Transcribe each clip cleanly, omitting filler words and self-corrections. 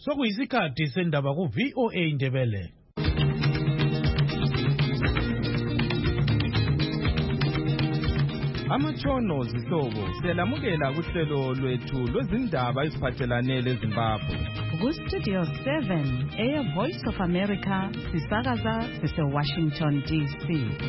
Sokuyisikhathi sendaba ku VOA Indebele. Amatshono zihlobo siyalamukela kuhlelo lwethu lwezindaba eziphathelane leZimbabwe. Ku-Studio 7 Air Voice of America sisakaza sise-Washington DC.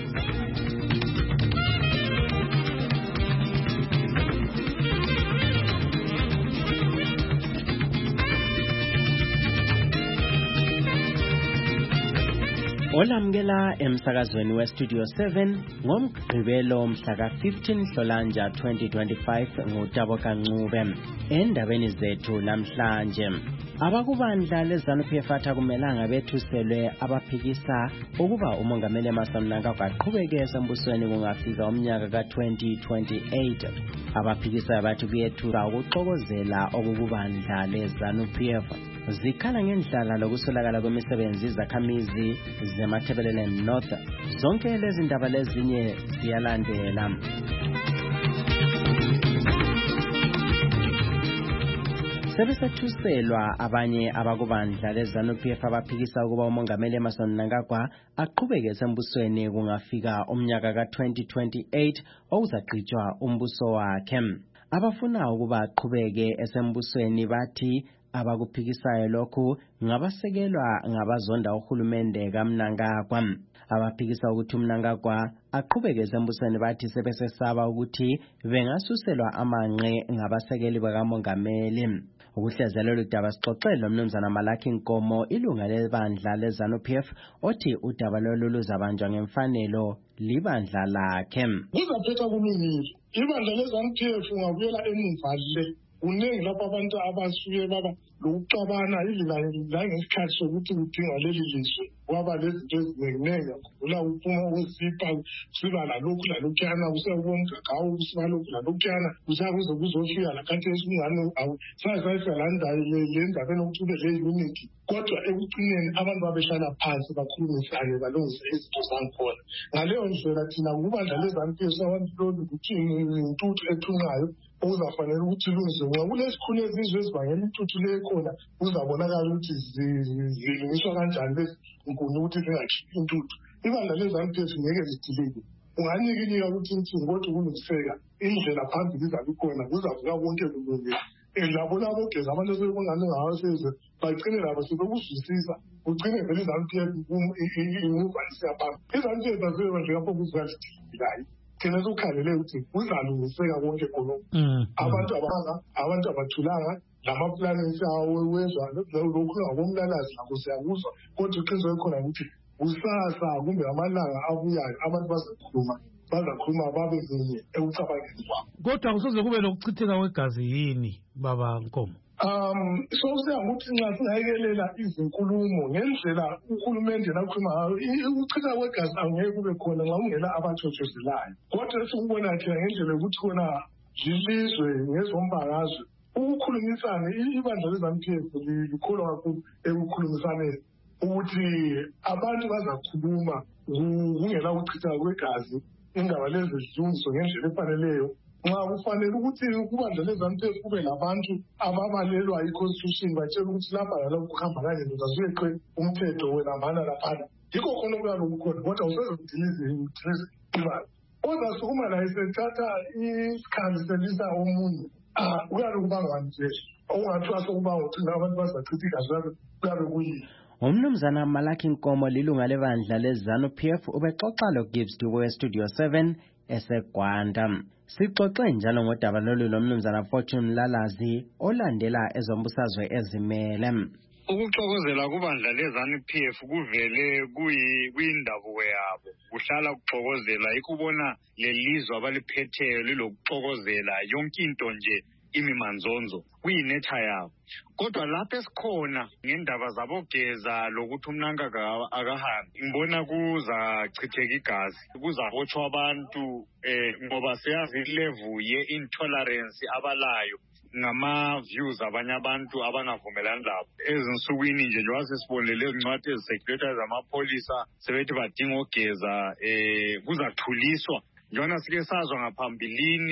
Olamukela emsakazweni we-Studio 7 ngomgqibelo mhla ka-15 Nhlolanja 2025 nguTabo Kancube. Endabeni zethu namhlanje, abakubandla leZANU-PF akumelanga bethuselwe abaphikisa ukuba umongameli Emmerson Mnangagwa aqhubeke esembusweni kungafika umnyaka ka-2028. Abaphikisa bathi kuyethusa ukuxokozela okubandla leZANU-PF. Zikhala ngendlala lokuswelakala kwemisebenzi izakhamizi zeMatabeleland North. Zonke lezi ndaba lezinye ziyalandela. Sebesethuselwa abanye abakubandla leZANU-PF abaphikisa ukuba umongameli Emmerson Mnangagwa aqhubeke esembusweni kungafika umnyaka ka-2028 okuzagqitshwa umbuso wakhe. Abafuna ukuba aqhubeke esembusweni bathi abakuphikisayo lokhu ngabasekelwa ngabazonda uhulumende kaMnangagwa. Abaphikisa ukuthi uMnangagwa aqhubeke esembusweni bathi sebesesaba ukuthi bengasuselwa amanqe ngabasekeli bakamongameli. Ukuhlezela lolu daba sixoxele uMnumzana Malaki Nkomo, ilunga lebandla leZANU-PF, othi udaba lolu luzabanjwa ngemfanelo libandla lakhe. Kuzaphetha kulungile. Ibandla leZANU-PF ungabuyela emuva le. Kuningi lapho abantu abasuke baba lokuxabana ngesikhathi sokuthi kudinga leli lizwe kwaba lezinto eziningi kuvula uphuma wesipha siba lalokhu lalokhuyana kusebonke ngawo kusiba lokhu lalokhuyana kusakuze kuzofika lakhathi esingane sayifika landayo le ndaba enokuthi kube le unity. Kodwa ekucineni abantu babehlala phansi bakhulumisane balungise izinto zangikhona. Ngaleyo ndlela thina kubandla leZANU-PF sabantu lolu ukuthi intuthu ethunqayo uzafanele ukuthi ilungiswe ngoba kulesikhulu ezizwe ezibangela intuthu le khona uzabonakala ukuthi zilungiswa kanjani lezi nkuni ukuthi zingakhiphi intuthu. Ibandla leZANU-PF ngeke lidilike. Unganyikinika ukuthi inkinga kodwa kulungiseka indlela phambili izabe ikhona kuzavuka konke kulungile. Labo geza abantu sebebonani ngawasezwe bagcine labo sebekuzwisisa ugcine vele iZANU-PF imuva isiyaphambili. iZANU-PF aziwe nje lapho kuzalidilikayo. Thina sokukhalele ukuthi kuzalungiseka konke khona. Abantu abathulanga lamaplani wezwa lokhu ngabomlalazi lakho siyakuzwa kodwa iqiniso likhona ukuthi kusasa kumbe amalanga abuyayo abantu bazakhuluma babe zinye ekucabangeni kwabo. Kodwa akusoze kube lokuchitheka kwegazi yini baba Nkomo? Sokusiyakuthi nxa singayekelela izinkulumo ngendlela uhulumende nakhuluma ngayo ukuchitha kwegazi angeke kube khona nxa ungela abathotshozelayo. Kodwa esikubona thina ngendlela yokuthi khona lilizwe ngezombangazwe ukukhulumisana. Ibandla leZANU-PF likholwa kakhulu ekukhulumisaneni ukuthi abantu bazakhuluma kungela ukuchitha kwegazi indaba lezi zilungiswe ngendlela efaneleyo. Nxa kufanele ukuthi kubandla leZANU-PF kube labantu ababalelwa i-constitution batshela ukuthi lapha lalapho kuhamba kanjani zazuyeqe umthetho welambana laphana. Yikho khona kuyaloku khona kodwa usezodilize imali. Kodwa sukuma la esethatha isikhali selisa omunye kuyaloku bangani nje okungathiwa sokuba uthina abantu bazachitha igazi labo kuyabe kuyini. Umnumzana Malaki Nkomo, lilunga lebandla leZANU-PF, ubexoxa loGibbs we-Studio 7 eseGwanda. Sixoxe njalo ngodaba lolu lomnumzana Fortune Lalazi olandela ezombusazwe ezimele. Ukuxokozela kubandla leZANU-PF kuvele kuyindabuko yabo. Kuhlala kuxokozela ikubona lelizwe abaliphetheyo lilokuxokozela yonke into nje imimanzonzo kuyinetha yabo. Kodwa lapho esikhona ngendaba zabogeza lokuthi uMnangagwa akahambi, ngibona kuzachitheka igazi, kuzabotshwa abantu ngoba siyazi ilevel ye-intolerance abalayo ngama-views abanye abantu abangavumelani labo. Ezinsukwini nje njengoba sesibonile ezincwadi ezisecretary zamapholisa sebethi badinga ogeza kuzathuliswa. Njona sike sazwa ngaphambilini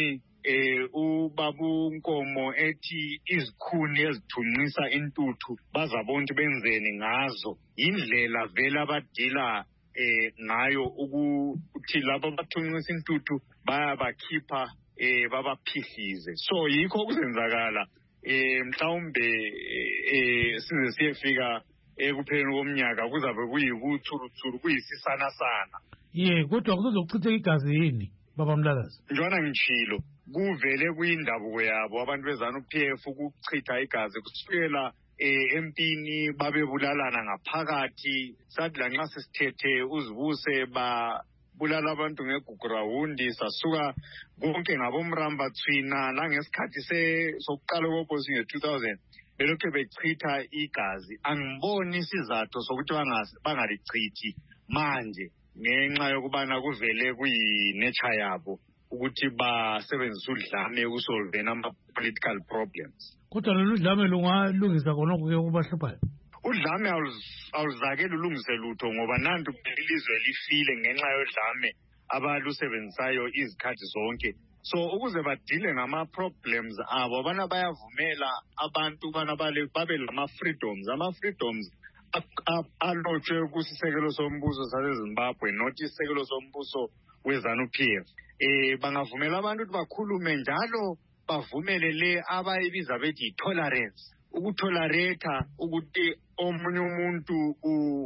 ubabu Nkomo ethi izikhuni ezithunqisa intuthu bazabona ukuthi benzeni ngazo indlela vele abadila ngayo ukuthi labo bathunqisa intuthu bayabakhipha babaphihlize. So yikho okuzenzakala mhlawumbe size siyefika ekupheleni komnyaka kuzabe kuyikuthuru kuyisisana sana. Kodwa kuzochitheka igazi yini baba Mlalazi? Njwana ngitshilo kuvele kuyindabuko yabo abantu beZANU-PF ukuchitha igazi kusukela empini babebulalana ngaphakathi. Sathi lanxa sisithethe uzibuse bulala abantu ngeGugurawundi sasuka konke ngabomramba Thwina nangesikhathi sokuqala kweopposition nge-2000 belokhu bechitha igazi. Angiboni isizathu sokuthi bangalichithi manje ngenxa yokubana kuvele kuyi-nature yabo ukuthi basebenzise udlame ukusolve ama-political problems. Kodwa lolu dlame lungalungisa khonokho-ke kubahluphayo? Udlame awuzakeli ulungise lutho ngoba nanti ilizwe lifile ngenxa yodlame abalusebenzisayo izikhathi zonke. So ukuze badile ngama-problems abo abana bayavumela abantu ubana babe lama-freedoms. Ama-freedoms alotshwe kusisekelo sombuso saseZimbabwe not isisekelo sombuso weZANU-PF. Bangavumela abantu ukuthi bakhulume njalo bavumele le abayibiza bethi tolerance. Ukutolerate ukuthi omunye umuntu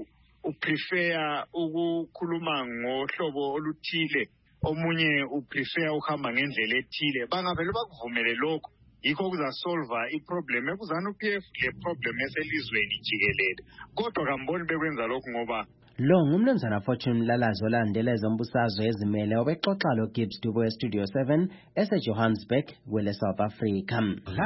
uprefer ukukhuluma ngohlobo oluthile, omunye uprefer ukuhamba ngendlela ethile. Bangavele bakuvumele lokho. Yikho kuzasolva iproblem ekuZANU-PF le problem eselizweni jikelele. Kodwa kamboni bekwenza lokho ngoba lo ngumnumzana Fortune Mlalazi olandela ezombusazwe ezimele obexoxa lo Gibbs Dubo eStudio 7 eseJohannesburg kwele South Africa.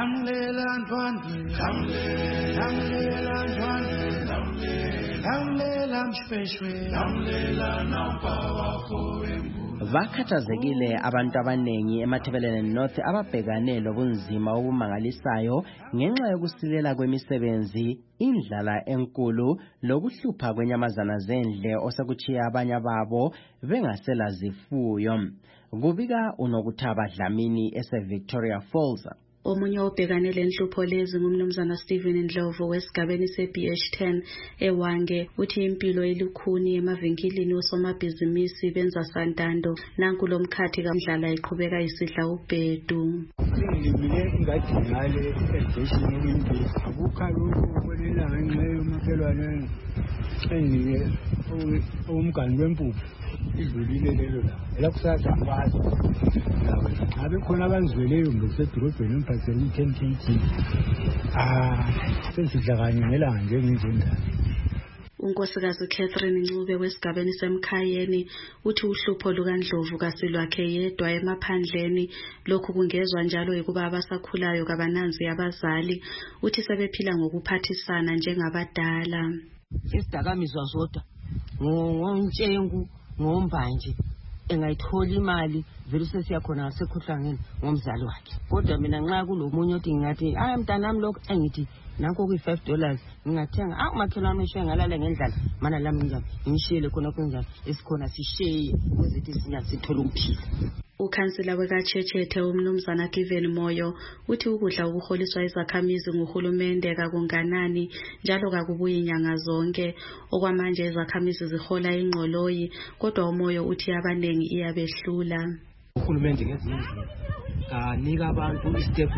Vakhathazekile abantu abanengi eMathebeleni North ababhekane lobunzima obumangalisayo ngenxa yokusilela kwemisebenzi, indlala enkulu lokuhlupha kwenyamazana zendle osekuchiya abanye babo bengasela zifuyo. Kubika uNokuthaba Dlamini eseVictoria Falls. Omunye obhekane lenhlupho lezi ngumnumzana Stephen Ndlovu wesigabeni seBH10 eWange uthi impilo elukhuni emavenkilini osomabhizinisi benza santando nanku lomkhathi kamdlala iqhubeka isidla ubhedu. Ngimile ingadi ngale education windi akukhalu ukubonela ngenxa yomakhelwane engike umgani wempuphu idlulile lelo la kusasa kwazi abe khona abazweleyo ngosedrobheni emphathele 10 kg sensidla kanye ngelanga njengendlela. Unkosikazi Catherine Ncube wesigabeni semkhayeni uthi uhlupho lukaNdlovu kasilwakhe yedwa emaphandleni lokhu kungezwa njalo ukuba abasakhulayo kabananzi abazali uthi sebephila ngokuphathisana njengabadala. Isidakamizwa zodwa ngontshengu ngombanje engayithola imali vele sesiyakhona ngasekhuhlangeni ngomzali wakhe. Kodwa mina nxa kulomunye othi ngathi mntanami lokho engithi nanko $5 ngingathenga umakhelwane wami ngalala ngendlala mana lami njani ngishiyele khona kunjani esikhona sisheye ukuze ukuthi singasithola umphilo. Ukhansela wekaChechethe umnumzana Given Moyo uthi ukudla ukuholiswa izakhamizi nguhulumende kakunganani njalo kakubuyi inyanga zonke. Okwamanje izakhamizi zihola ingqoloyi kodwa uMoyo uthi abanengi iyabehlula. Uhulumende ngezinye izindlela nika abantu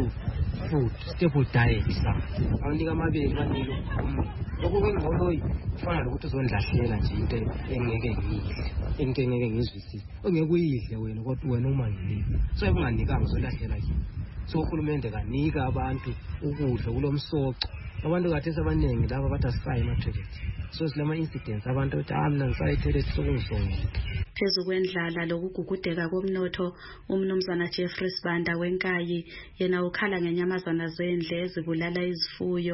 staple diet abanika amabele banike okungqoloyi kufana lokuthi uzondlahlela nje into engeke ngizwisise ongeke uyidle wena kodwa wena uma ngilile so ebunganikanga uzolahlela nje. So uhulumende kanika abantu ukudla kulomsoco. Abantu kathesi abanengi laba bathi asisayi ema-toilet so silama incidents abantu bathi mina ngisayi toilet sokungisongile. Phezu kwendlala lokugugudeka komnotho umnumzana Jeffrey Sibanda wenkayi yena ukhala ngenyamazana zendle ezibulala izifuyo.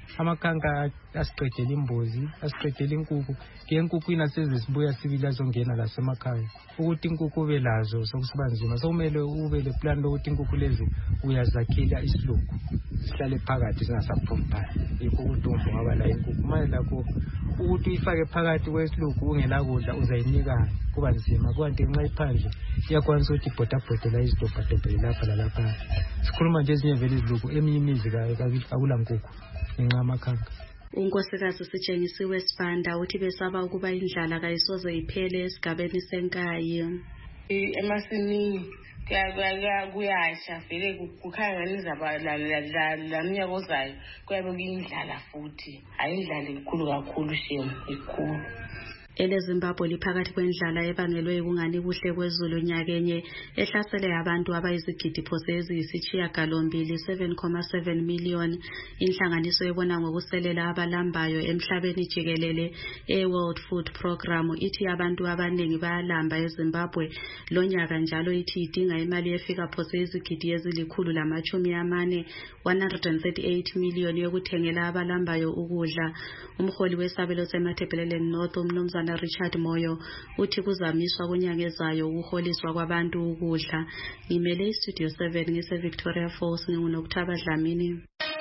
amakhanka asiqedela imbozi, asiqedela inkukhu. Ke inkukhu inaseze sibuya sibili azongena lasemakhaya. Ukuthi inkukhu ube lazo sokusiba nzima. Sokumele ube le plan lokuthi inkukhu lezi uyazakhela isilugu. Sihlale phakathi singasaphumi phandle. Yikho ukuthi ngaba la inkukhu manje lakho ukuthi uyifake phakathi kwesilugu ungela kudla uzayinika kuba nzima. Kwanti nxa iphandle iyakwanisa ukuthi ibhodabhodela izidobhadobhele lapha lalapha. Sikhuluma nje ezinye vele izilugu eminye imizi akula nkukhu ngenxa yamakhanka. Unkosikazi Sitshengisiwe Sibanda uthi besaba ukuba indlala kayisoze iphele esigabeni senkayi. Emasimini kuyasha vele kukhanya ngizaba la mnyaka ozayo kuyabe kuyindlala futhi hayi indlala enkulu kakhulu shemu ikhulu. EleZimbabwe liphakathi kwendlala ebangelwe ukungani kuhle kwezulu nyakenye ehlasele abantu abayizigidi phose eziyisishiyagalombili 7.7 million. Inhlanganiso ebona ngokuselela abalambayo emhlabeni jikelele World Food Program ithi abantu abaningi bayalamba eZimbabwe lonyaka njalo ithi idinga imali efika phose izigidi ezili140 138 million yokuthengela abalambayo ukudla. Umholi wesabelo seMatabeleland North umnumzana Richard Moyo uthi kuzamiswa kunyanga ezayo ukuholiswa kwabantu ukudla. Ngimele iStudio 7 ngise Victoria Falls nginguNokuthaba Dlamini.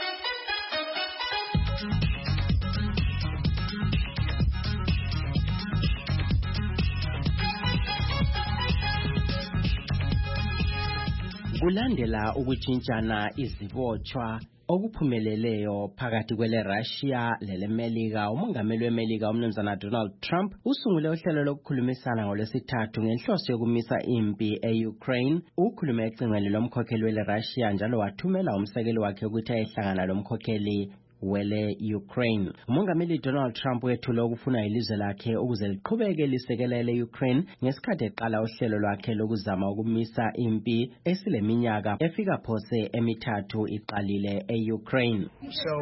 Kulandela ukutshintshana izibotshwa okuphumeleleyo phakathi kwele Russia lele Melika, umongameli weMelika umnumzana Donald Trump usungule uhlelo lokukhulumisana ngolwesithathu ngenhloso yokumisa impi eUkraine. Ukhulume ecingweni lomkhokheli wele Russia njalo wathumela umsekeli wakhe ukuthi ayehlangana lomkhokheli wele Ukraine. Umongameli Donald Trump wethula ukufuna ilizwe lakhe ukuze liqhubeke lisekela ele Ukraine ngesikhathi eqala uhlelo lwakhe lokuzama ukumisa impi esileminyaka efika phose emithathu iqalile eUkraine. So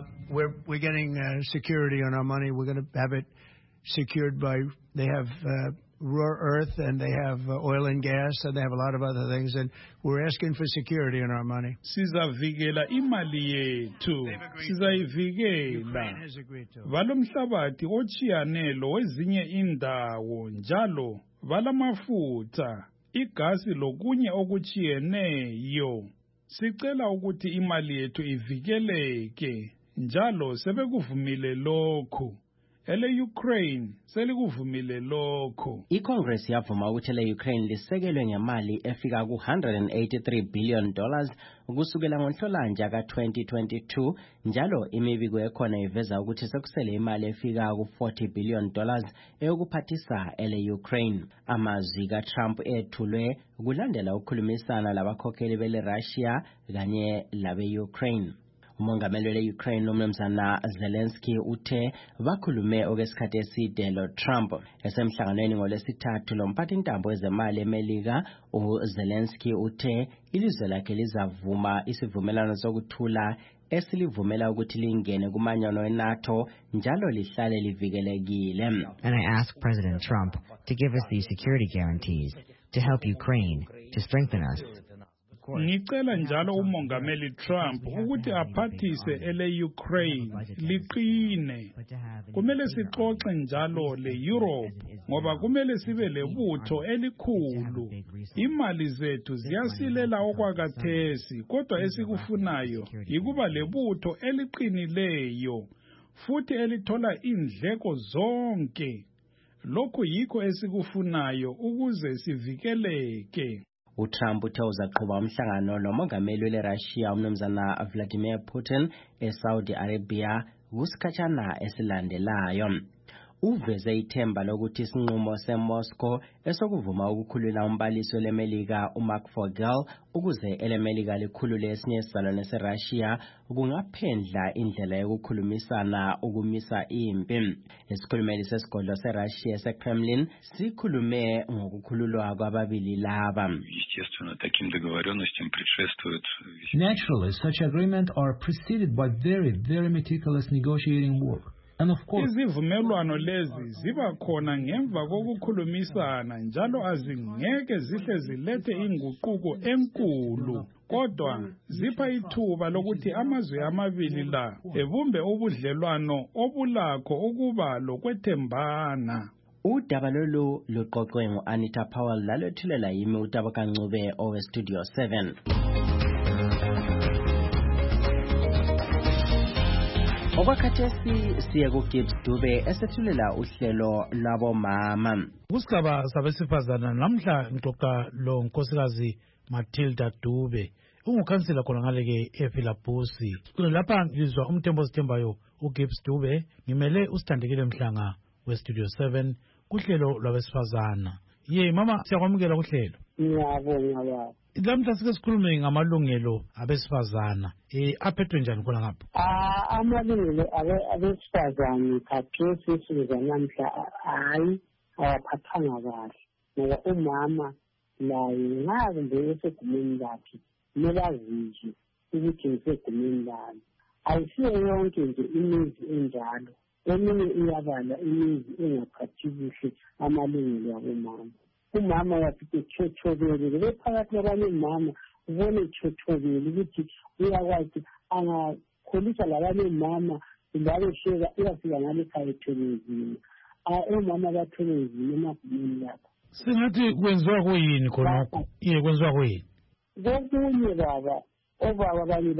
we're getting security on our money. We're going to have it secured by they have rare earth and they have oil and gas and they have a lot of other things and we're asking for security on our money. Sizavikela imali yethu. Sizayivikela. Valomhlabathi ochiyanelo wezinye indawo njalo valamafutha, igasi lokunye okuchiyeneyo. Sicela ukuthi imali yethu ivikeleke njalo sebekuvumile lokho. Ele Ukraine selikuvumile lokho. ICongress yavuma ukuthi ele Ukraine lisekelwe ngemali efika ku$183 billion kusukela ngoNhlolanja ka2022 njalo imibiko ekhona iveza ukuthi sekusele imali efika ku$40 billion eyokuphathisa ele Ukraine. Amazwi kaTrump ethulwe kulandela ukukhulumisana labakhokheli bele Russia kanye labe Ukraine. Umongameli wele Ukraine umnumzana Zelensky uthe bakhulume okwesikhathi eside lo Trump esemhlanganweni ngolwesithathu lomphathintambo wezemali eMelika. uZelensky uthe ilizwe lakhe lizavuma isivumelano sokuthula esilivumela ukuthi lingene kumanyano eNATO njalo lihlale livikelekile. And I ask President Trump to give us these security guarantees to help Ukraine to strengthen us. Ngicela njalo umongameli Trump ukuthi aphathise ele Ukraine liqine. Kumele sixoxe njalo le-Europe ngoba kumele sibe lebutho elikhulu. Imali zethu ziyasilela okwakathesi kodwa esikufunayo yikuba lebutho eliqinileyo futhi elithola indleko zonke. Lokho yikho esikufunayo ukuze sivikeleke. uTrump uthe uzaqhuba umhlangano nomongameli wele Russia umnumzana Vladimir Putin eSaudi Arabia kusikhatshana esilandelayo. Uveze ithemba lokuthi isinqumo seMoscow esokuvuma ukukhulula umbalisi weleMelika uMark Vogel ukuze eleMelika likhulule esinye isizalwane seRussia kungaphendla indlela yokukhulumisana ukumisa impi. Isikhulumeli sesigodlo seRussia seKremlin sikhulume ngokukhululwa kwababili laba. Naturally, such agreements are preceded by very meticulous negotiating work. Izivumelwano lezi ziba khona ngemva kokukhulumisana njalo azingeke zihle zilethe inguquko enkulu kodwa zipha ithuba lokuthi amazwe amabili la ebumbe ubudlelwano obulakho ukuba lokwethembana. Udaba lolu luqoqwe ngu-Anita Powell lalwethulela yimi uTabakancube oweStudio 7. Okwakhathesi siye kuGibbs Dube esethulela uhlelo lwabomama. Kusigaba sabesifazana namhla ngixoxa lo nkosikazi Matilda Dube. Ungukhansela khona ngale ke ePhilabhusi. Lapha ngizwa umthembo sithembayo uGibbs Dube ngimele usithandekile Mhlanga weStudio 7 kuhlelo lwabesifazana. Ye mama siyakwamukela kuhlelo. Ngiyabonga baba. Lamhla sike sikhulume ngamalungelo abesifazana. Aphethwe njani khona ngapha? Amalungelo abesifazana khathesi sizanamhla hayi awaphathanga kahle. Ngoba umama laye nxa kumbe esegumeni lakhe nelazizwe ukuthi ngisegumeni lami. Ayisiyo yonke nje imizi enjalo. Eminye iyabala imizi engaphathi kuhle amalungelo abomama. Umama yaphethe chochobele bephakathi kwabanye mama ubone chochobele ukuthi uyakwazi angakholisa labanye mama ngabe sheka iyafika ngale ekhaya ethelezini. Omama bathelezini emagumeni lapho. Singathi kwenziwa kuyini khonokho? Kwenziwa kuyini? Kokunye baba obaba abanye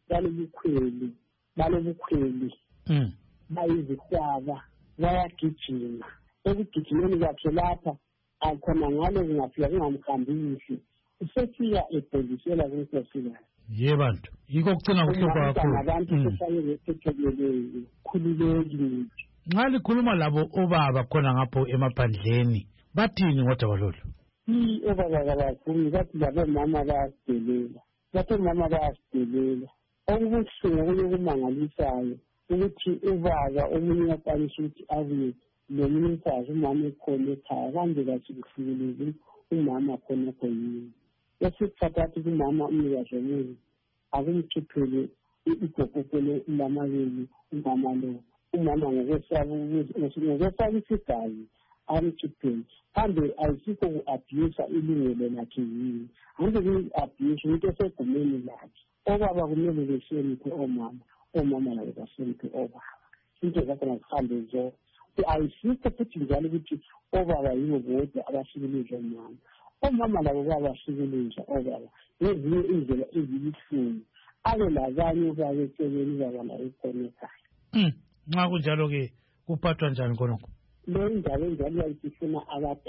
balobukhweli. Bayizihlaba bayagijima. Ekugijimeni kwakhe lapha akhona ngalo kungafika kungamhambisi. Usefika ebhekisela kunkosikazi. Bantu yikho kucina kuhlupha kakhulu. Abantu kufanele bethethelele khululekile. Nxa likhuluma labo obaba khona ngapho emaphandleni bathini ngodaba lolu? Obaba kabafuni bathi labo mama bayasidelela. Okubuhlungu okukumangalisayo ukuthi ubaba omunye uyakwanisa ukuthi abuye nomunye umfazi umama ekhona ekhaya kanje kasikuhlukile umama khonapho yini. Esikhathathi kumama umnikazi womuzi akumkhiphele igogokele lamabili umama lo. Umama ngokwesaba isigazi amkhiphele. Kambe ayisikho ku-abhuyisa ilungelo lakhe yini. Hande ku-abhuyisa umuntu esegumeni lakhe. Obaba kumele behloniphe omama. Omama labo bahloniphe obaba. Into zakhona zihambe nje. Ayisikho futhi njalo ukuthi obaba yibo bodwa abahlukuluzwa omama. Omama labo bayabahlukuluzwa obaba ngezinye indlela ezibuhlungu. Abe labanye babeceleni baba la ekhona ekhaya. Nxa kunjalo-ke kuphathwa njani khonokho? Le njalo yayisifuna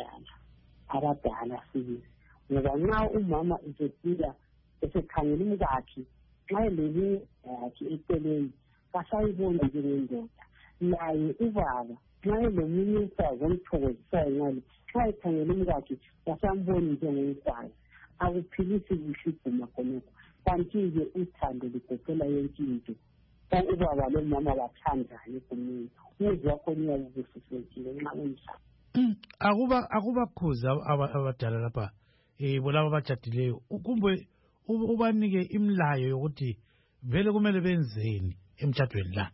abadala sibili. Ngoba nxa umama esefika esekhangela umkakhe nxa elele yakhe eceleni kasayiboni njengendoda. Naye ubaba nxa elomunye umfazi omthokozisayo ngale nxa ekhangela umkakhe kasamboni njengomfazi. Akuphilisi kuhle iguma khonokho. Kanti-ke uthando ligoqela yonke into. Ubaba lomama bathandane egumeni. Umuzi wakhona uyabe ubusisekile nxa unjalo. Akubakhuza abadala lapha bolabo abajadileyo kumbe ubanike imilayo yokuthi vele kumele benzeni emtshadweni la?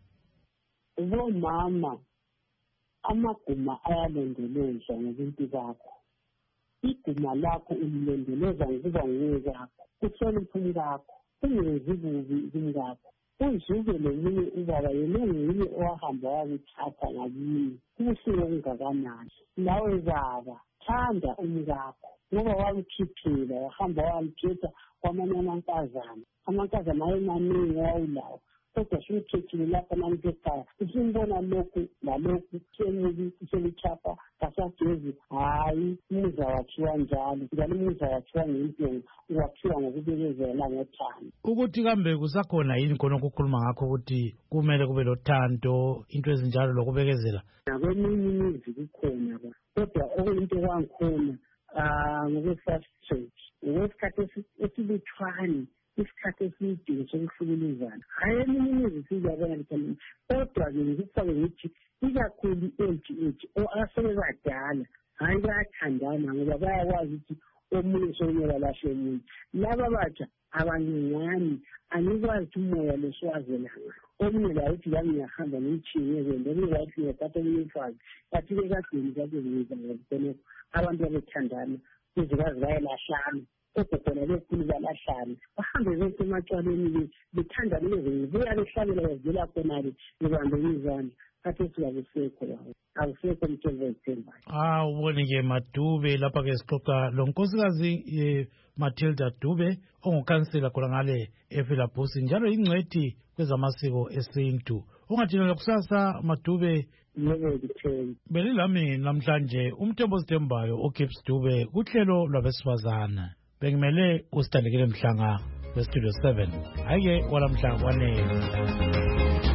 Bomama amaguma ayalondolozwa ngobuntu bakho. Iguma lakho ulilondoloza ngokuba nguwe kakho. Uhloniphe umkakho. Ungenzi bubi kumkakho. Unzuke lomunye ubaba yena nguye owahamba wakuthatha ngakini. Kubuhlungu okungakanani. Nawe baba thanda umkakho. Ngoba wakukhiphela wahamba wamkhetha kwamanye amankazana. Amankazana ayemaningi owawulawo. Kodwa sumkhethile lapha namuntu ekhaya. Usumbona lokhu lalokhu selichapha kasagezi. Hayi umuza wakhiwa njalo. Njalo umuza wakhiwa ngentonga. Wakhiwa ngokubekezela ngothando. Ukuthi kambe kusakhona yini khona ukukhuluma ngakho ukuthi kumele kube lothando into ezinjalo lokubekezela? Nakweminye imizi kukhona ba. Kodwa okuyinto kwangikhona ngokwe-first ngokwesikhathi esiluthwane. Isikhathi esidingo sokuhlukuluzana. Hayi eminye imizi siyabona ukuthi kodwa-ke ngikufake ngithi ikakhulu i-age asebebadala hayi bayathandana ngoba bayakwazi ukuthi omunye sokumele alahle omunye. Laba batsha abancane anikwazi ukuthi umoya lesiwazelanga. Omunye la uthi la ngiyahamba ngiyithiye kwenda omunye la uthi ngiyathatha omunye umfazi. Kathi-ke kadeni kade ngizakuboneka abantu babethandana kuze baze bayelahlana. ogokhona bekhulu balahlane bahambe besematshwaleni bethanda lezi buya behlabela bevela khonale bebambe imizwane khathesi akusekho mthembu ezithembayo. Ubone-ke Madube lapha-ke sixoxa lo nkosikazi Matilda Dube ongukhansela khona ngale eVilabhusi njalo ingcwethi kwezamasiko esintu. Ungathina kusasa Madube. Belilami namhlanje umthembu ozithembayo uGibbs Dube kuhlelo lwabesifazana. Bengimele usithandekile Mhlanga weStudio 7. Hayike walamhla wanele.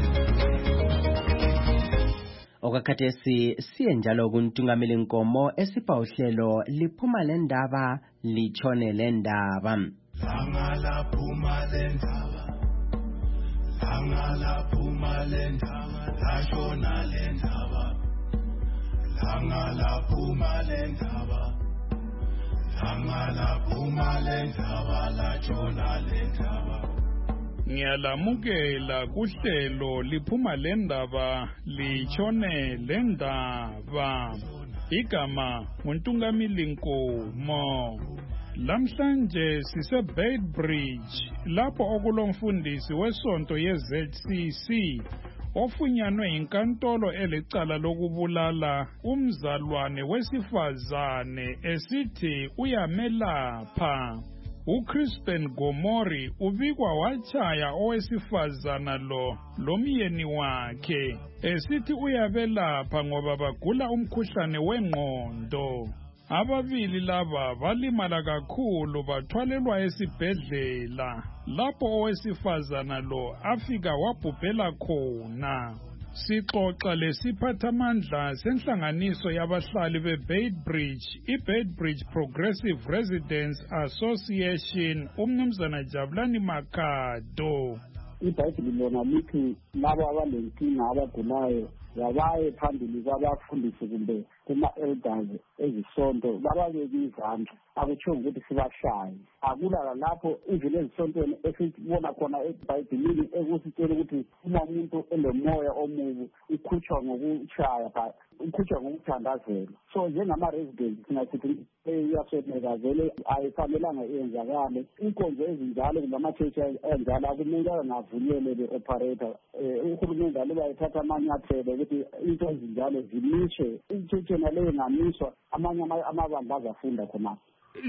Okakhathesi siye njalo kuntungameli nkomo esipha uhlelo liphuma lendaba litshone lendaba. Langa laphuma lendaba. Langa laphuma lendaba lashona lendaba. Langa laphuma lendaba. Langa laphuma lendaba lashona lendaba. Ngiyalamukela kuhlelo liphuma lendaba litshone lendaba. Igama uNtungamili Nkomo. Lamhlanje sise Beitbridge lapho okulomfundisi wesonto yeZCC ofunyanwe inkantolo elicala lokubulala umzalwane wesifazane esithi uyamelapha. uChrispen Gomori ubikwa wachaya owesifazana lomyeni wakhe esithi uyabelapha ngoba bagula umkhuhlane wengqondo. Ababili laba balimala kakhulu bathwalelwa esibhedlela lapho owesifazana afika wabhubhela khona. Sixoxa lesiphathamandla senhlanganiso yabahlali beBeitbridge, iBeitbridge Progressive Residents Association, umnumzana Jabulani Makhado. iBhayibheli lona lithi laba abalenkinga abagulayo yabaye phambili kwabafundisi kumbe kuma-elders ezisonto bababeke izandla akutsho ukuthi sibashaye. Akula lapho ivele ezisontweni esibona khona eBhayibhelini ekusitshela ukuthi uma umuntu elomoya omubi ukhutshwa ngokushaya ukhutshwa ngokuthandazela. So njengama-residents singathi iyasweteka vele ayifanelanga iyenzakale. Inkonzo ezinjalo kumbe ama-church enjalo akumele angavunyelwe be-operator. Uhulumende aluba ethatha amanyathelo ukuthi into ezinjalo zimishwe i-church naleyo ngamiswa amanye amabandla azafunda khonapho.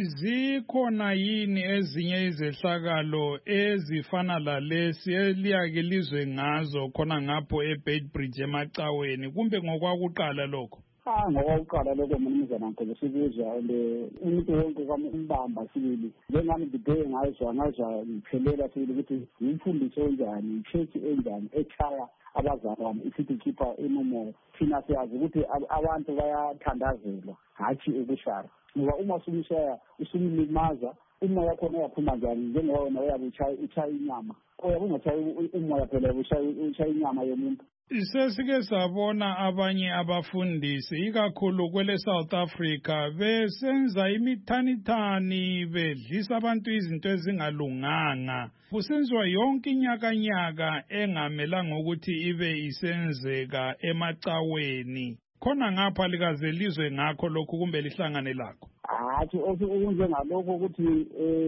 Zikhona yini ezinye izehlakalo ezifana lalesi eliyake lizwe ngazo khona ngapho eBeitbridge emacaweni kumbe ngokwakuqala lokho? Ngokwakuqala lokho mnumzana Nkomo sikuzwa umuntu wonke kwambamba sibili njengami ngibheke ngayizwa ngiphelela sibili ukuthi umfundisi onjani ichurch enjani echaya abazalwane isithi khipha imomoya. Thina siyazi ukuthi abantu bayathandazelwa hatshi ukushaya ngoba uma usumshaya usumlimaza umoya khona uyaphuma njani njengoba wena uyabe uchaya inyama uyabe ungachayi umoya phela uchaya inyama yomuntu. Sesike sabona abanye abafundisi ikakhulu kwele South Africa besenza imithanithani bedlisa abantu izinto ezingalunganga. Kusenziwa yonke inyakanyaka engamelanga ukuthi ibe isenzeka emacaweni. Khona ngapha likaze lizwe ngakho lokhu kumbe lihlangane lakho? Hathi okunjengalokho ukuthi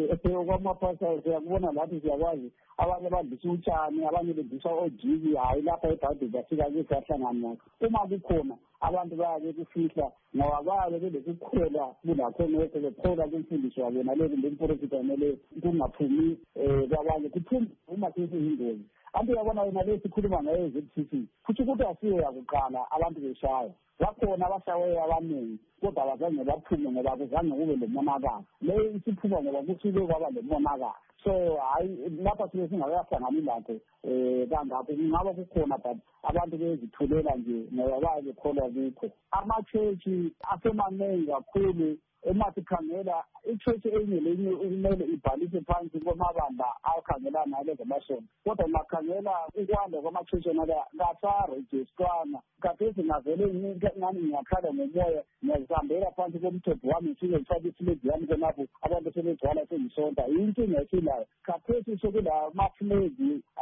okwamapasa siyakubona lathi siyakwazi abanye badlisa utshani abanye bedlisa ojiki hayi lapha eBhayibheli afika kusahlangana nakho. Uma kukhona abantu bayabe kufihla ngoba bayabe belokukholwa kulakho ngeke bekholwa kumfundisi wabo nalelo lemprofita kumele kungaphumi kwabanye kuphuma uma sesiyingozi. Abantu yabona yena lesikhuluma ngayo eZCC futhi ukuthi asiyo yakuqala abantu beshaya bakhona abashawe abaningi kodwa abazange baphume ngoba kuzange kube lomonakalo. Le isiphuma ngoba kusuke kwaba lomonakalo. So hayi lapha sibe singakahlangani lakho kangapho kungaba kukhona but abantu bezithulela nje ngoba baye bekholwa kukho. Ama-church asemaningi kakhulu uma sikhangela i-church enye lenye kumele ibhalise phansi kwamabandla akhangelana nalezamasonto kodwa makhangela ukwanda kwama-church kasarejistwana khathesi ngavele ngani ngiyakhala ngomoya ngiyazihambela phansi komthetho wami ngifike ngifake iflegi yami khonapho abantu sebegcwala sengisonta yinkinga esilayo. Khathesi sekula maflegi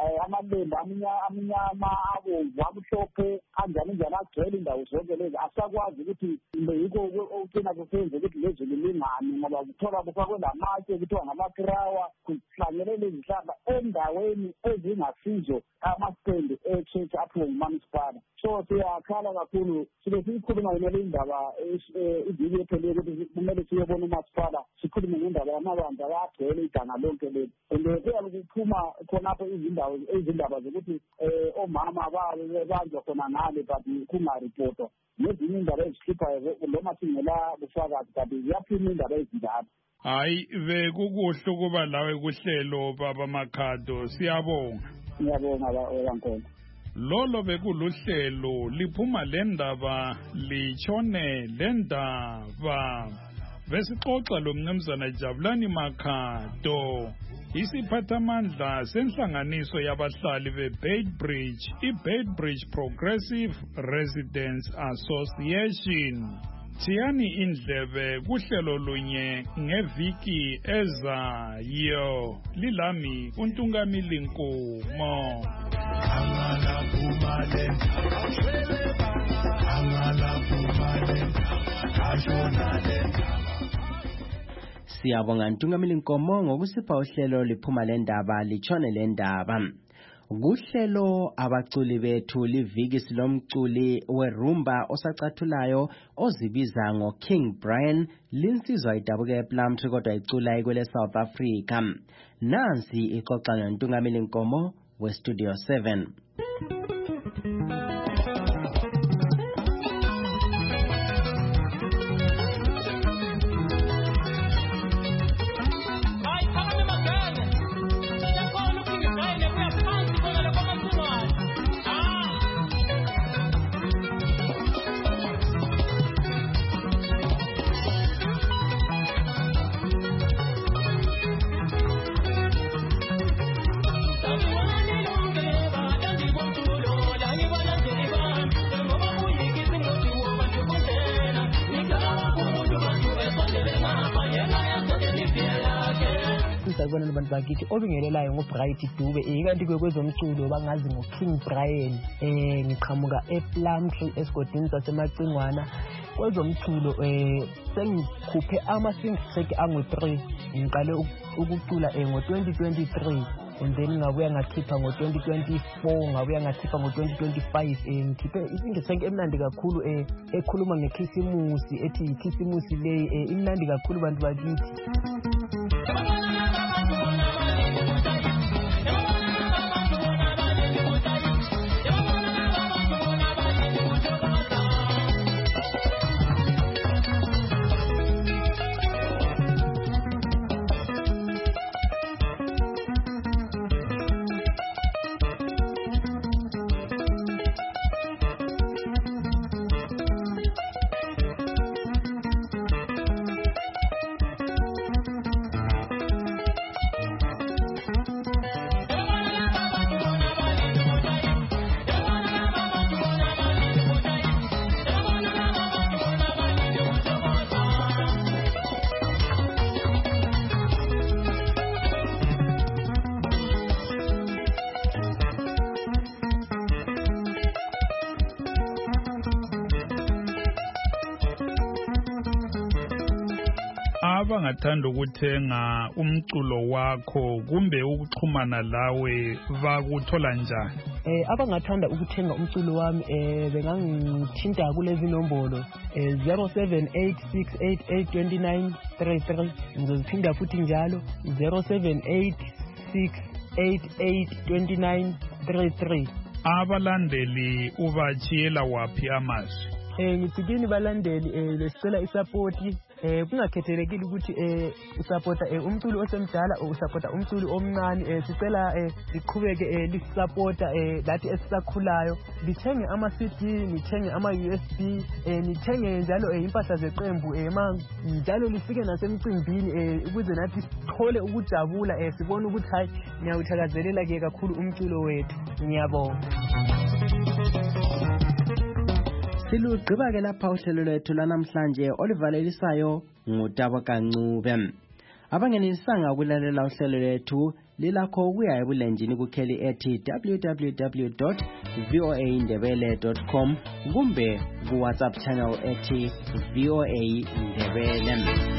amalembu amnyama abomvu amhlophe anjani agcwele indawo zonke lezi asakwazi ukuthi yikho okucina kusenze ukuthi lezulu lingani ngoba kuthola kufakwe lamatshe kuthiwa ngamakrawa kuhlanyele lezi zihlahla endaweni ezingasizo amastendi e-church aphiwe ngumanisipala. So siyakhala kakhulu sibe siyikhuluma yonale indaba iviki ephelele ukuthi kumele siyobona umasipala sikhulume ngendaba yamabandla agcwele iganga lonke leli. And kuyabe kuphuma khonapho izindaba zokuthi omama banjwa khona ngale but kungaripotwa nezinye indaba ezihluphayo noma singela bufakazi but ziyaphuma indaba ezinjalo. Hayi bekukuhle ukuba lawe kuhlelo baba Makhado, siyabonga. Ngiyabonga bankolo. Lolo bekuluhlelo liphuma lendaba litshone lendaba besixoxa lo mnumzana Jabulani Makhado, isiphathamandla senhlanganiso yabahlali beBeitbridge, iBeitbridge Progressive Residents Association. Thiyani indlebe kuhlelo lunye ngeviki ezayo. Lilami uNtungamili Nkomo. Siyabonga Ntungamili Nkomo ngokusipha uhlelo liphuma lendaba litshone lendaba. Kuhlelo abaculi bethu liviki silomculi werumba osacathulayo ozibiza ngoKing Brian linsizwa idabuke Plumtree kodwa icula ikwele South Africa. Nansi ixoxa noNtungamili Nkomo weStudio 7. Sabona abantu bakithi obingelelayo ngoBright Dube ikanti kwezomculo bangazi ngoKing Brian ngiqhamuka ePlumtree esigodini sasemacingwana kwezomculo sengikhuphe ama-single track angu-3 ngiqale ukucula ngo-2023 and then ngabuya ngakhipha ngo-2024 ngabuya ngakhipha ngo-2025 ngikhiphe isingle track emnandi kakhulu ekhuluma ngekhisimusi ethi ikhisimusi le imnandi kakhulu bantu bakithi. Abangathanda ukuthenga umculo wakho kumbe ukuxhumana lawe bakuthola njani? Abangathanda ukuthenga umculo wami bengangithinta kulezi nombolo 0786882933 ngizoziphinda futhi njalo 0786882933. Abalandeli ubachiyela waphi amazwi? Ngithikini balandeli lesicela isapoti kungakhethelekile ukuthi usapota umculo osemdala usapota umculo omncane sicela liqhubeke lisapota lathi esisakhulayo lithenge ama-CD nithenge ama-USB nithenge njalo impahla zeqembu njalo lifike nasemcimbini ukuze nathi sithole ukujabula sibone ukuthi hayi ngiyawuthakazelela ke kakhulu umculo wethu. Ngiyabonga. Silugqiba ke lapha uhlelo lwethu lanamhlanje olivalelisayo nguTabo Kancube. Abangenisanga ukulalela uhlelo lwethu lilakho ukuya ebulenjini kukheli ethi www.voaindebele.com kumbe ku-WhatsApp channel ethi VOA Ndebele.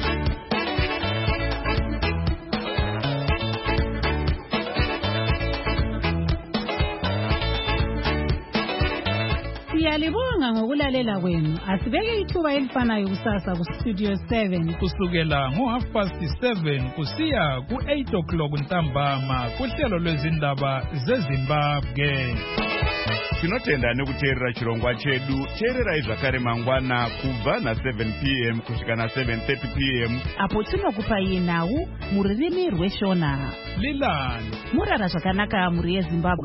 Siyalibonga ngokulalela kwenu. Asibeke ithuba elifanayo kusasa ku Studio 7 kusukela ngo7:30 kusiya ku8 ntambama kuhlelo lwezindaba zeZimbabwe. Tinotenda nekuteerera chirongwa chedu. Teererai zvakare mangwana kubva na7 p.m. kusvika na7:30 p.m. apo tinokupai nhau muririmi rweshona. Lilani murara zvakanaka muri yeZimbabwe.